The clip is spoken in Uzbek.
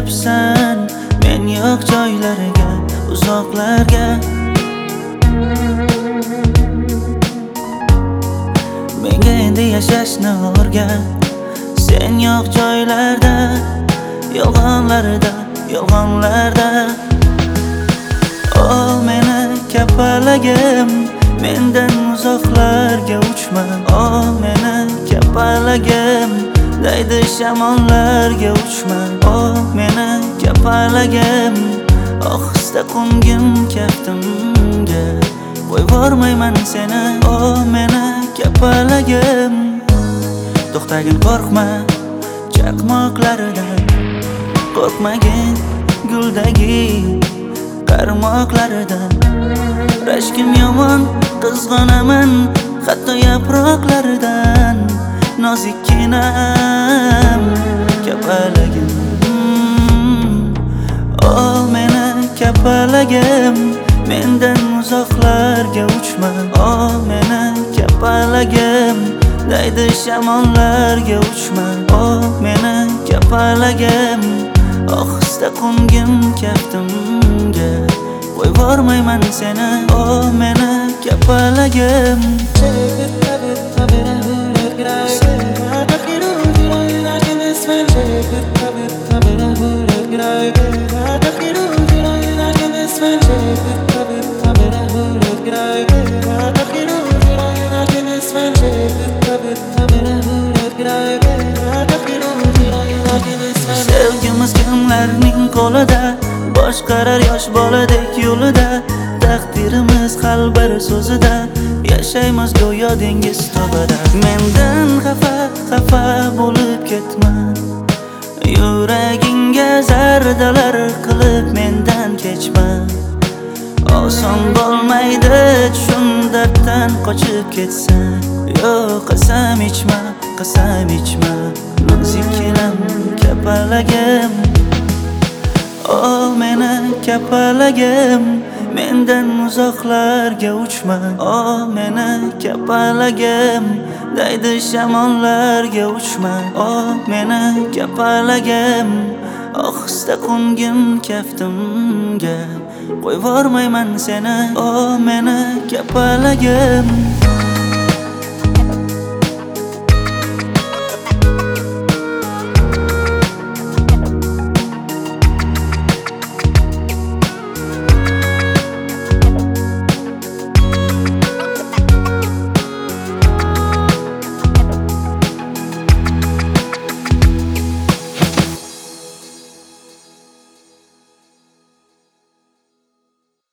ketyapsan men yo'q joylarga, uzoqlarga. Menga endi yashashni o'rgat, sen yo'q joylarda, yolg'onlarda, yolg'onlarda. O meni kapalagim, mendan uzoqlarga uchma. O meni kapalagim, daydi shamollarga uchma. O meni kapalagim, ohista qo'ngin kaftimga, qo'yvormayman seni. O meni kapalagim, to'xtagin, qo'rqma chaqmoqlaridan, qo'rqmagin guldagi qarmoqlaridan. Rashkim yomon, qizg'onaman hatto yaproqlaridan. Nozikkinam kapalagim, o meni kapalagim, mendan uzoqlarga uchma. O meni kapalagim, daydi shamollarga uchma. O meni kapalagim, ohista qo'ngin kaftimga, qo'yvormayman seni. O meni kapalagim. Sevgimiz kimlarning qo'lida, boshqarar yosh boladek yo'lida. Taqdirimiz hal bir so'zida, yashaymiz go'yo dengiz tubida. Mendan xafa bo'lib ketma, yuragingga zardalar qilib mendan kechma. Oson bo'lmaydi tushun darddan qochib ketsan. Yo'q, qasam ichma, qasam ichma, nozikkinam kapalagim. O meni kapalagim, mendan uzoqlarga uchma. O meni kapalagim, daydi shamollarga uchma. O meni kapalagim, ohista qo'ngin kaftimga, qo'yvormayman seni. O meni kapalagim.